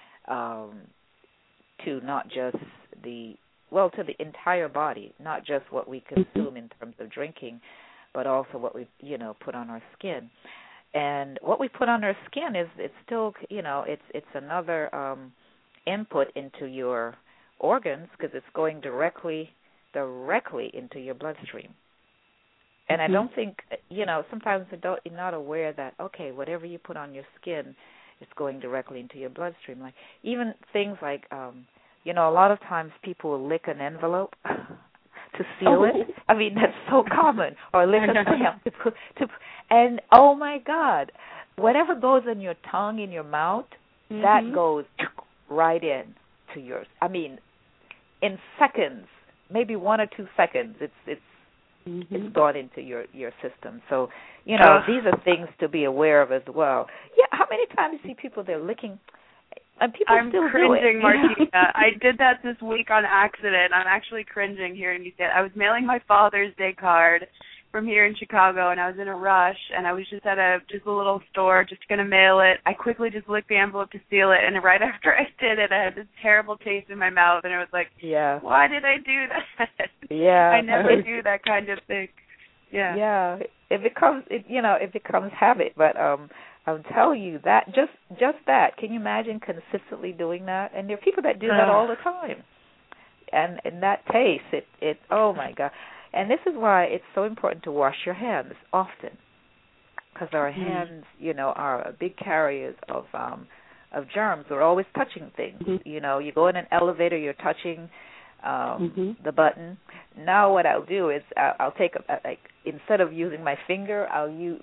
to not just to the entire body, not just what we consume in terms of drinking, but also what we, put on our skin. And what we put on our skin it's still, it's another input into your organs because it's going directly into your bloodstream. And I don't think, sometimes you're not aware that, okay, whatever you put on your skin is going directly into your bloodstream. Like even things like, a lot of times people will lick an envelope to seal it. I mean, that's so common. Or lick a stamp and oh my God, whatever goes in your tongue, in your mouth, that goes right in to yours. I mean, in seconds, maybe 1 or 2 seconds, it's gone into your system. So, these are things to be aware of as well. Yeah, how many times do you see people, they're licking, and people I'm still cringing, do it. Martina. I did that this week on accident. I'm actually cringing hearing you say it. I was mailing my Father's Day card from here in Chicago, and I was in a rush, and I was just at a little store just going to mail it. I quickly just licked the envelope to seal it, and right after I did it, I had this terrible taste in my mouth, and I was like, why did I do that? Yeah. I never do that kind of thing. Yeah. Yeah. It becomes habit, but I'm telling you that just that. Can you imagine consistently doing that? And there are people that do that all the time. And that taste, it oh my God. And this is why it's so important to wash your hands often, because our hands, are big carriers of germs. We're always touching things. You go in an elevator, you're touching the button. Now what I'll do is I'll take instead of using my finger, I'll use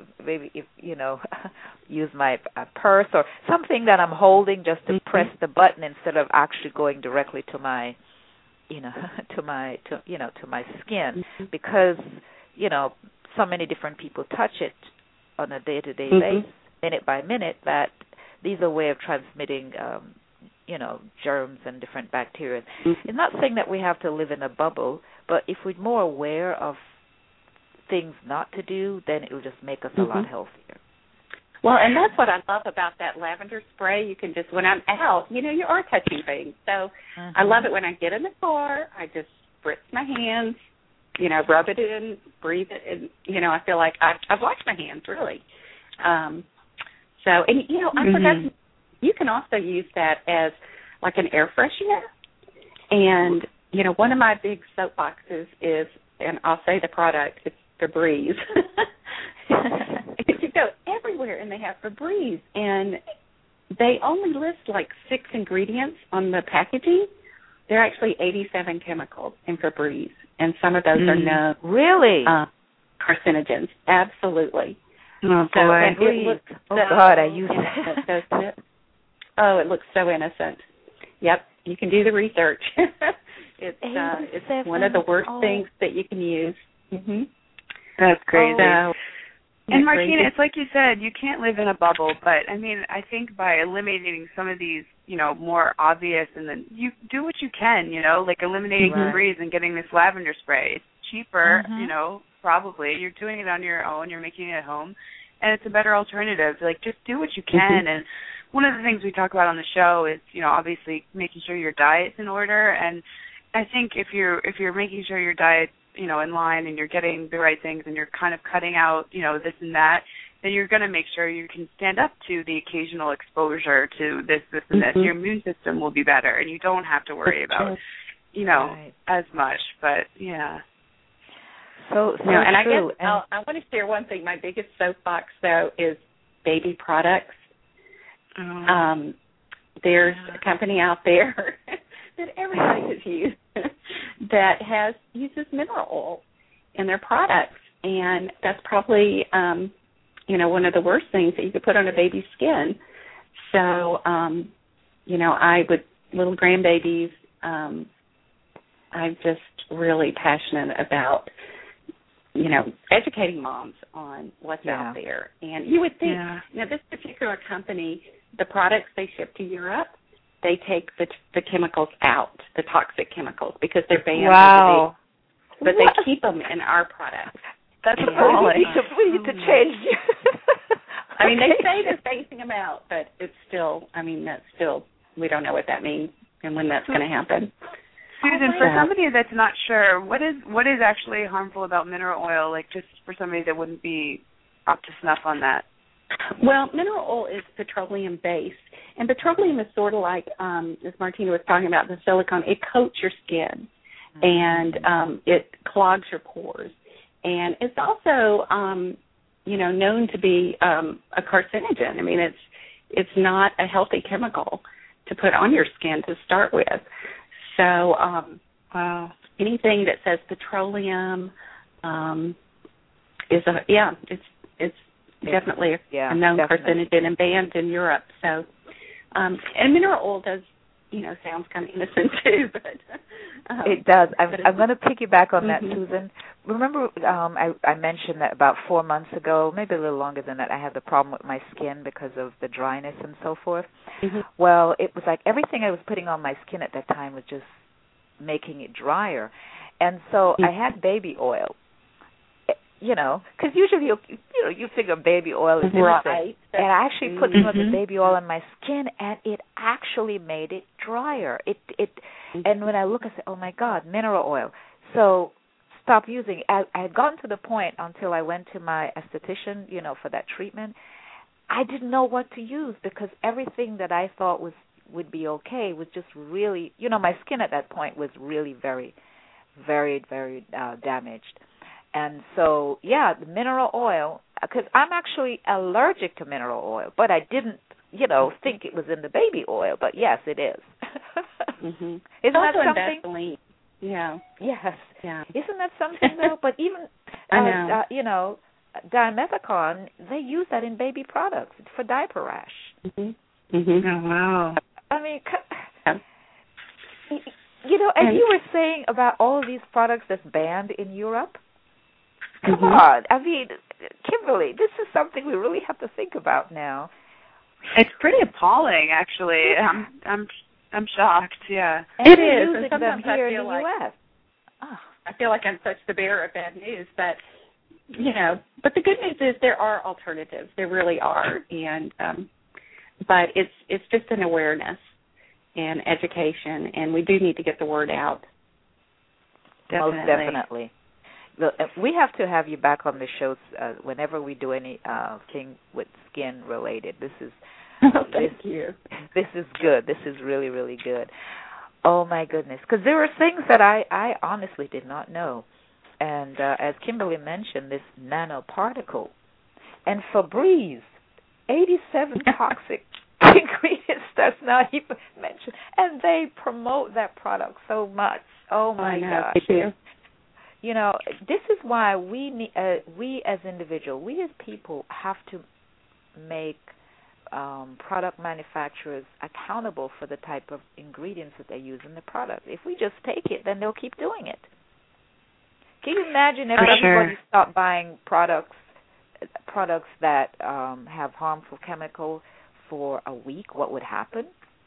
use my purse or something that I'm holding just to press the button instead of actually going directly to my to my skin, because so many different people touch it on a day-to-day basis, minute by minute, that these are a way of transmitting germs and different bacteria. It's not saying that we have to live in a bubble, but if we're more aware of things not to do, then it will just make us a lot healthier. Well, and that's what I love about that lavender spray. You can just, when I'm out, you are touching things. So I love it when I get in the car. I just spritz my hands, rub it in, breathe it, and, I feel like I've washed my hands, really. I forgot, you can also use that as like an air freshener. And, one of my big soapboxes is, and I'll say the product, it's Febreze. You go everywhere and they have Febreze, and they only list like 6 ingredients on the packaging. There are actually 87 chemicals in Febreze, and some of those are known really carcinogens. Absolutely. Oh, so, boy. It looks God, I use that. Doesn't it? Oh, it looks so innocent. Yep, you can do the research. It's one of the worst things that you can use. That's crazy. And Martina, crazy. it's like you said, you can't live in a bubble, but I think by eliminating some of these, more obvious, and then you do what you can, like eliminating Febreze and getting this lavender spray. It's cheaper, probably. You're doing it on your own, you're making it at home, and it's a better alternative. Like, just do what you can. And one of the things we talk about on the show is, obviously making sure your diet's in order. And I think if you're making sure your diet's in line and you're getting the right things and you're kind of cutting out, this and that, then you're going to make sure you can stand up to the occasional exposure to this, and this. Your immune system will be better, and you don't have to worry about, as much. But, yeah. So and I true. guess I want to share one thing. My biggest soapbox, though, is baby products. There's a company out there that everybody has used that uses mineral oil in their products, and that's probably one of the worst things that you could put on a baby's skin. So little grandbabies, I'm just really passionate about educating moms on what's out there. And you would think this particular company, the products they ship to Europe, they take the chemicals out, the toxic chemicals, because they're banned. Wow. But they keep them in our products. That's appalling. We need to change. They say they're phasing them out, but it's still, we don't know what that means and when that's going to happen. Susan, for somebody that's not sure, what is actually harmful about mineral oil, like just for somebody that wouldn't be up to snuff on that? Well, mineral oil is petroleum-based, and petroleum is sort of like, as Martina was talking about, the silicone. It coats your skin, and it clogs your pores. And it's also, known to be a carcinogen. It's not a healthy chemical to put on your skin to start with. So, anything that says petroleum is it's definitely a known carcinogen and banned in Europe. So, and mineral oil does sounds kind of innocent too, but it does. I'm going to piggyback on that, Susan. Remember, I mentioned that about 4 months ago, maybe a little longer than that, I had the problem with my skin because of the dryness and so forth. Well, it was like everything I was putting on my skin at that time was just making it drier, and so I had baby oil. Because usually you figure baby oil is innocent. Right. And I actually put some of the baby oil on my skin, and it actually made it drier. And when I look, I said, "Oh my God, mineral oil." So stop using. I had gotten to the point until I went to my esthetician, for that treatment. I didn't know what to use because everything that I thought would be okay was just really, my skin at that point was really very, very, very damaged. And so, the mineral oil, because I'm actually allergic to mineral oil, but I didn't, think it was in the baby oil. But yes, it is. Isn't that something? Vaseline. Yeah. Yes. Yeah. Isn't that something though? But even, dimethicone, they use that in baby products for diaper rash. Oh wow. I mean, as you were saying about all of these products that's banned in Europe. Come on. I mean, Kimberly, this is something we really have to think about now. It's pretty appalling, actually. I'm shocked, yeah. And it is. And using sometimes them here I feel in the like U.S. I feel like I'm such the bearer of bad news, but but the good news is there are alternatives. There really are, and but it's just an awareness and education, and we do need to get the word out. Most definitely. We have to have you back on the show whenever we do anything with skin related. This is Thank you. This is good. This is really, really good. Oh my goodness, because there were things that I honestly did not know, and as Kimberly mentioned, this nanoparticle and Febreze, 87 toxic ingredients that's not even mentioned, and they promote that product so much. Oh my gosh. This is why we as individuals, we as people have to make product manufacturers accountable for the type of ingredients that they use in the product. If we just take it, then they'll keep doing it. Can you imagine if everybody stopped buying products that have harmful chemicals for a week? What would happen?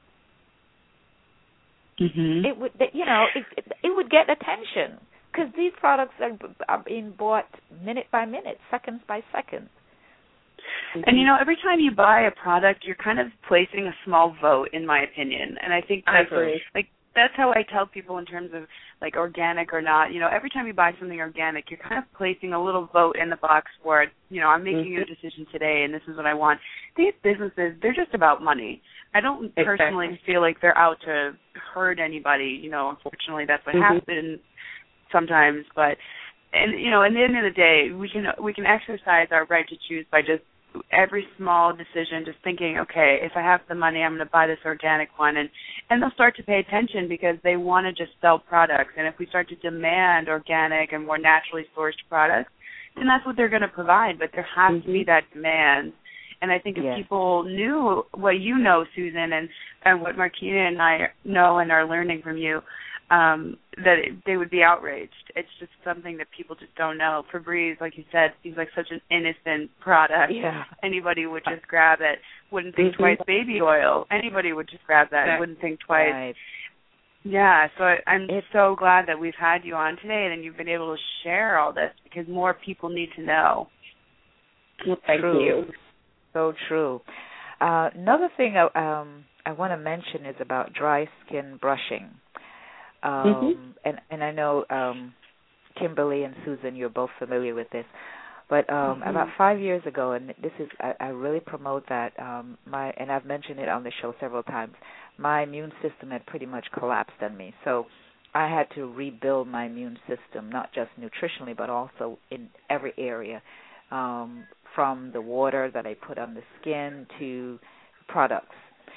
It would, it would get attention. Because these products are being bought minute by minute, seconds by seconds. And, every time you buy a product, you're kind of placing a small vote, in my opinion. And I think that's how I tell people in terms of, organic or not. Every time you buy something organic, you're kind of placing a little vote in the box for it. I'm making a decision today, and this is what I want. These businesses, they're just about money. I don't personally feel like they're out to hurt anybody. Unfortunately, that's what happens sometimes, but at the end of the day, we can exercise our right to choose by just every small decision, just thinking, okay, if I have the money, I'm going to buy this organic one, and they'll start to pay attention because they want to just sell products. And if we start to demand organic and more naturally sourced products, then that's what they're going to provide. But there has to be that demand. And I think if people knew what you know, Susan, and what Martina and I know and are learning from you, that they would be outraged. It's just something that people just don't know. Febreze, like you said, seems like such an innocent product. Yeah. Anybody would just grab it, wouldn't think twice. Baby oil, anybody would just grab that, wouldn't think twice. Right. Yeah, so I'm so glad that we've had you on today and you've been able to share all this because more people need to know. Well, thank you. So true. Another thing I want to mention is about dry skin brushing. And I know Kimberly and Susan, you're both familiar with this, but about 5 years ago, and this is I really promote that and I've mentioned it on the show several times. My immune system had pretty much collapsed on me, so I had to rebuild my immune system, not just nutritionally, but also in every area, from the water that I put on the skin to products.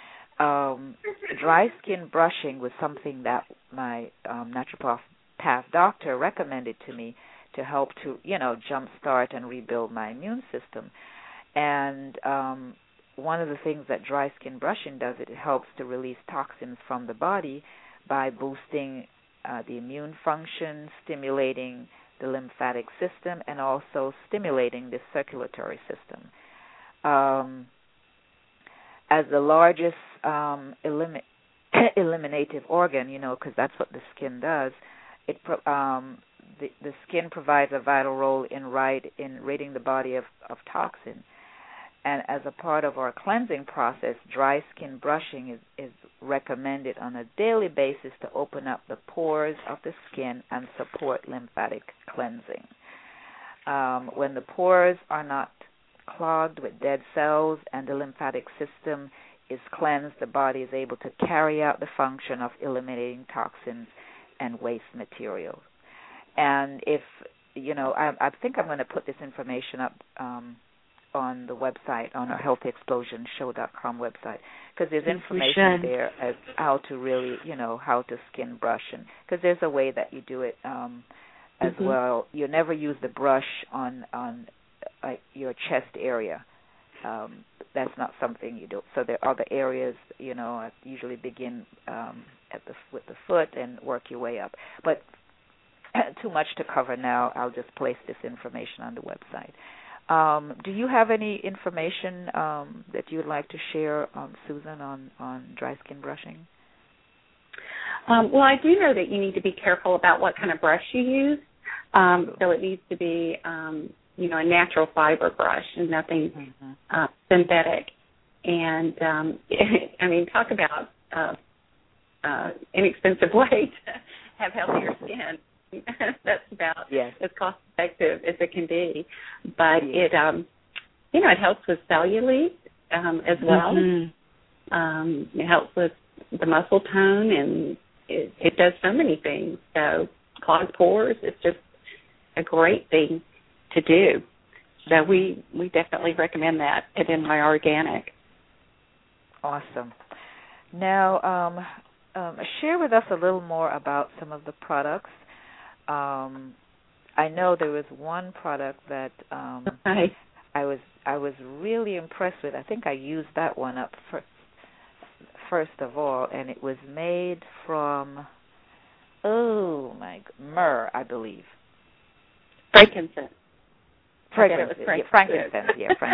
Dry skin brushing was something that my naturopath doctor recommended to me to help to, jumpstart and rebuild my immune system. And one of the things that dry skin brushing does, it helps to release toxins from the body by boosting the immune function, stimulating the lymphatic system, and also stimulating the circulatory system. As the largest eliminative organ, because that's what the skin does, the skin provides a vital role in ridding the body of toxin. And as a part of our cleansing process, dry skin brushing is recommended on a daily basis to open up the pores of the skin and support lymphatic cleansing. When the pores are not clogged with dead cells and the lymphatic system is cleansed, the body is able to carry out the function of eliminating toxins and waste materials. And if, I think I'm going to put this information up on the website, on our healthyexplosionsshow.com website, because there's information there as how to really, how to skin brush, and because there's a way that you do it as well. You never use the brush on your chest area. That's not something you do. So there are other areas, I usually begin with the foot and work your way up. But too much to cover now. I'll just place this information on the website. Do you have any information that you would like to share, Susan, on dry skin brushing? Well, I do know that you need to be careful about what kind of brush you use. So it needs to be, a natural fiber brush and nothing synthetic. And, talk about inexpensive way to have healthier skin. That's about as cost effective as it can be, but it it helps with cellulite as well. It helps with the muscle tone, and it does so many things. So clogged pores, it's just a great thing to do. So we definitely recommend that at NY Organic. Awesome. Now, share with us a little more about some of the products. I know there was one product that I was really impressed with. I think I used that one up first of all, and it was made from myrrh, I believe. Frankincense. Frankincense. Frankincense.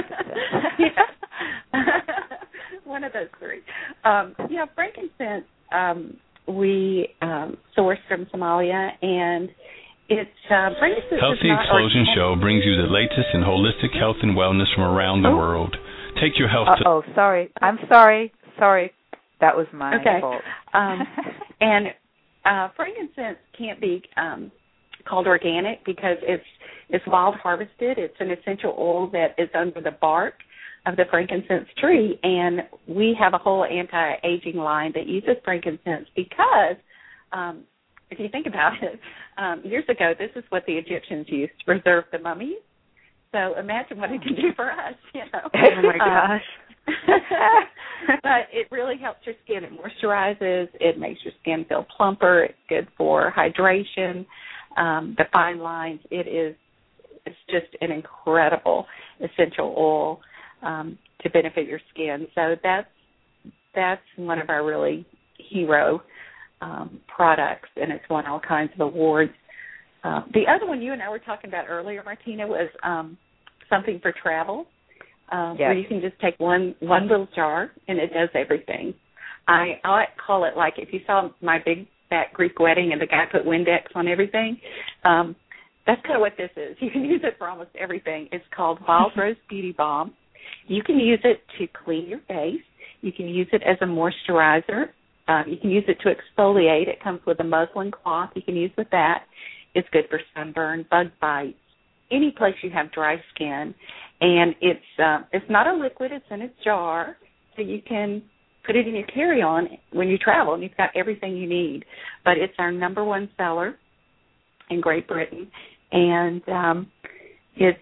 One of those three. Frankincense we source from Somalia, and it's frankincense. Healthy Explosion Show brings you the latest in holistic health and wellness from around the world. Take your health to... sorry. I'm sorry. That was my fault. And frankincense can't be called organic because it's wild harvested. It's an essential oil that is under the bark of the frankincense tree, and we have a whole anti-aging line that uses frankincense because, if you think about it, years ago, this is what the Egyptians used to preserve the mummies. So imagine what it can do for us, Oh, my gosh. But it really helps your skin. It moisturizes. It makes your skin feel plumper. It's good for hydration, the fine lines. It's just an incredible essential oil to benefit your skin. So that's one of our really hero products, and it's won all kinds of awards. The other one you and I were talking about earlier, Martina, was something for travel, where you can just take one little jar and it does everything. I call it like if you saw my big fat Greek wedding and the guy put Windex on everything. That's kind of what this is. You can use it for almost everything. It's called Wild Rose Beauty Balm. You can use it to clean your face. You can use it as a moisturizer. You can use it to exfoliate. It comes with a muslin cloth. You can use with that. It's good for sunburn, bug bites, any place you have dry skin. And it's not a liquid. It's in a jar, so you can put it in your carry-on when you travel, and you've got everything you need. But it's our number one seller in Great Britain, and it's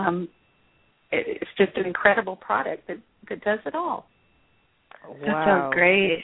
just an incredible product that does it all. Wow. That sounds great.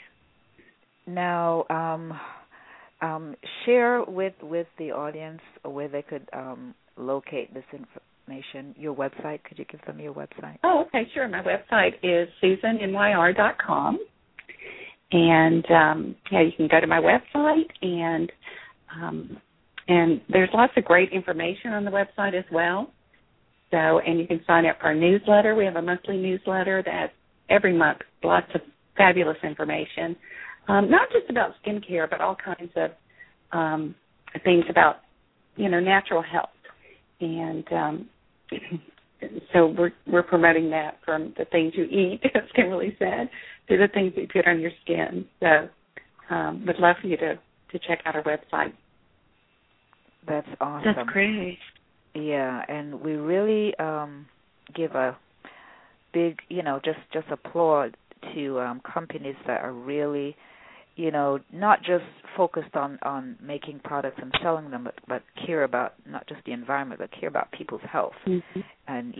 Now, share with the audience where they could locate this information. Your website, could you give them your website? Oh, okay, sure. My website is SusanNYR.com. And, you can go to my website, and there's lots of great information on the website as well. So, and you can sign up for our newsletter. We have a monthly newsletter that's every month, lots of fabulous information, not just about skincare, but all kinds of things about, natural health. And so we're promoting that from the things you eat, as Kimberly said, to the things that you put on your skin. So would love for you to check out our website. That's awesome. That's great. Yeah, and we really give a big, just applaud to companies that are really, not just focused on making products and selling them, but care about not just the environment, but care about people's health. Mm-hmm. And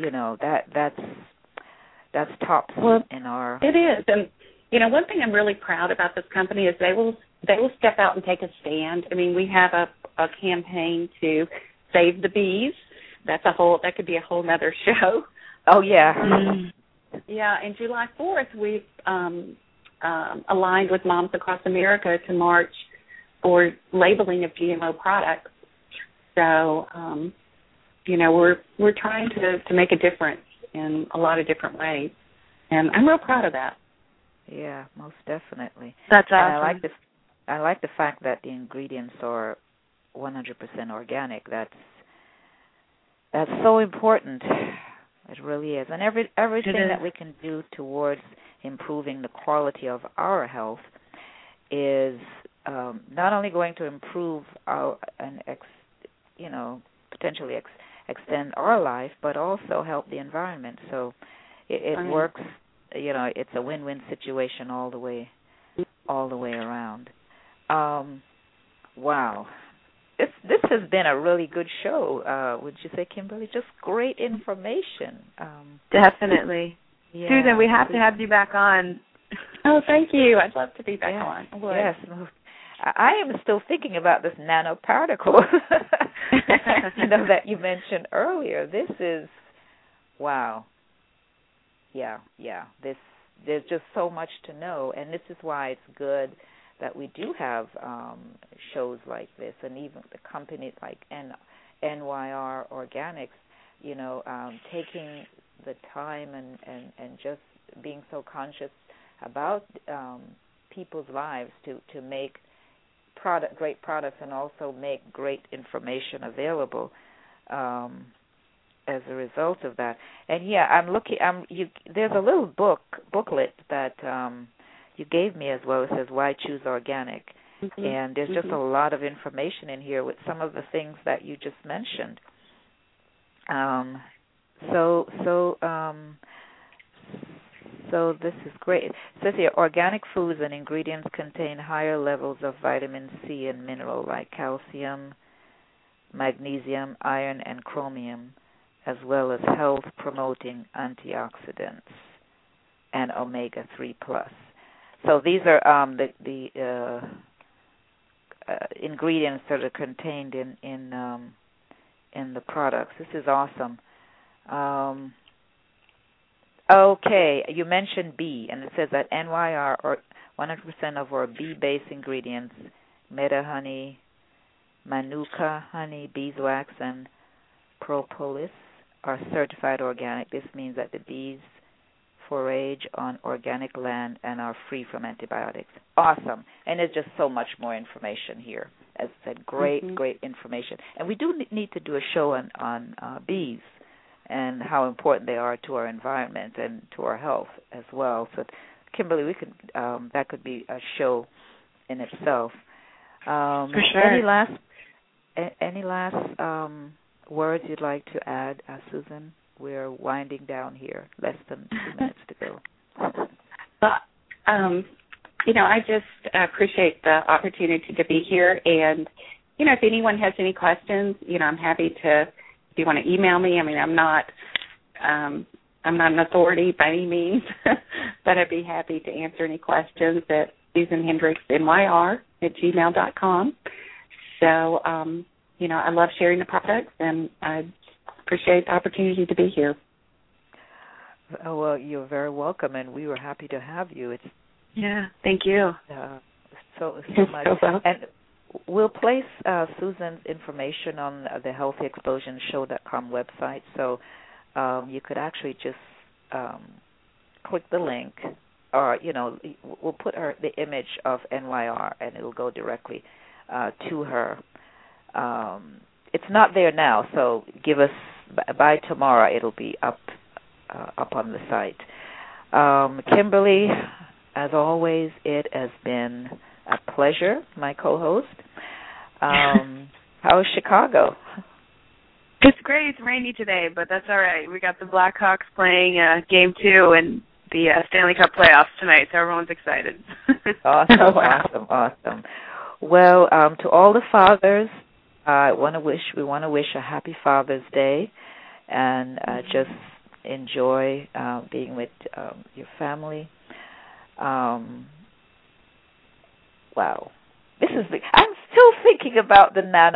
that's tops in our. It is, and one thing I'm really proud about this company is they will step out and take a stand. I mean, we have a campaign to save the bees. That could be a whole nother show. Oh yeah. Yeah, and July 4th we've aligned with Moms Across America to march for labeling of GMO products. So, we're trying to make a difference in a lot of different ways, and I'm real proud of that. Yeah, most definitely. That's awesome. And I like the fact that the ingredients are 100% organic. That's so important. It really is. And everything that we can do towards improving the quality of our health is not only going to improve potentially extend our life, but also help the environment. So it works. It's a win-win situation all the way around. Wow. This has been a really good show, would you say, Kimberly? Just great information. Definitely. Yeah. Susan, we have to have you back on. Oh, thank you. I'd love to be back on. Yes. I am still thinking about this nanoparticle that you mentioned earlier. This is, wow. Yeah. There's just so much to know, and this is why it's good that we do have shows like this, and even the companies like NYR Organics, taking the time and just being so conscious about people's lives to make great products and also make great information available as a result of that. And I'm looking. There's a little booklet that you gave me as well. It says "Why Choose Organic," and there's just a lot of information in here with some of the things that you just mentioned. So this is great. It says here, organic foods and ingredients contain higher levels of vitamin C and mineral like calcium, magnesium, iron, and chromium, as well as health-promoting antioxidants and omega-3+. So these are the ingredients that are contained in the products. This is awesome. Okay, you mentioned bee, and it says that NYR, or 100% of our bee-based ingredients, meta honey, manuka honey, beeswax, and propolis, are certified organic. This means that the bees forage on organic land and are free from antibiotics. Awesome. And there's just so much more information here. As I said, great information. And we do need to do a show on bees and how important they are to our environment and to our health as well. So, Kimberly, we could that could be a show in itself. For sure. Any last words you'd like to add, Susan? We're winding down here. Less than 2 minutes to go. I just appreciate the opportunity to be here. And, if anyone has any questions, I'm happy to, if you want to email me. I mean, I'm not an authority by any means, but I'd be happy to answer any questions at SusanHendricksNYR@gmail.com. So, I love sharing the products, and I'd appreciate the opportunity to be here. Oh, well, you're very welcome, and we were happy to have you. Thank you. So much. And we'll place Susan's information on the healthyexplosionsshow.com website, so you could actually just click the link, or we'll put the image of NYR, and it'll go directly to her. It's not there now, so give us by tomorrow. It'll be up on the site. Kimberly, as always, it has been a pleasure, my co-host. How is Chicago? It's great. It's rainy today, but that's all right. We got the Blackhawks playing Game 2 and the Stanley Cup playoffs tonight, so everyone's excited. Awesome. Well, to all the fathers, we want to wish a happy Father's Day, and just enjoy being with your family. Wow, I'm still thinking about the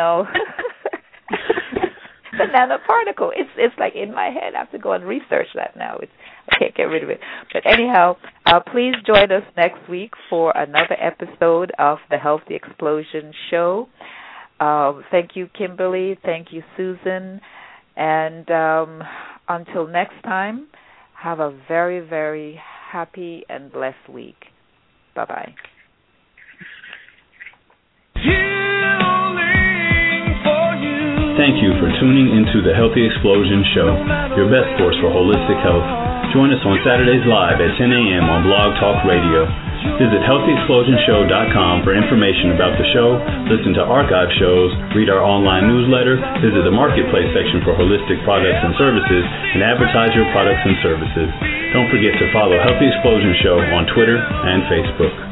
the nanoparticle. It's like in my head. I have to go and research that now. I can't get rid of it. But anyhow, please join us next week for another episode of the Healthy Explosion Show. Thank you, Kimberly. Thank you, Susan. And until next time, have a very, very happy and blessed week. Bye-bye. Thank you for tuning into the Healthy Explosion Show, your best source for holistic health. Join us on Saturdays live at 10 a.m. on Blog Talk Radio. Visit HealthyExplosionShow.com for information about the show, listen to archive shows, read our online newsletter, visit the marketplace section for holistic products and services, and advertise your products and services. Don't forget to follow Healthy Explosion Show on Twitter and Facebook.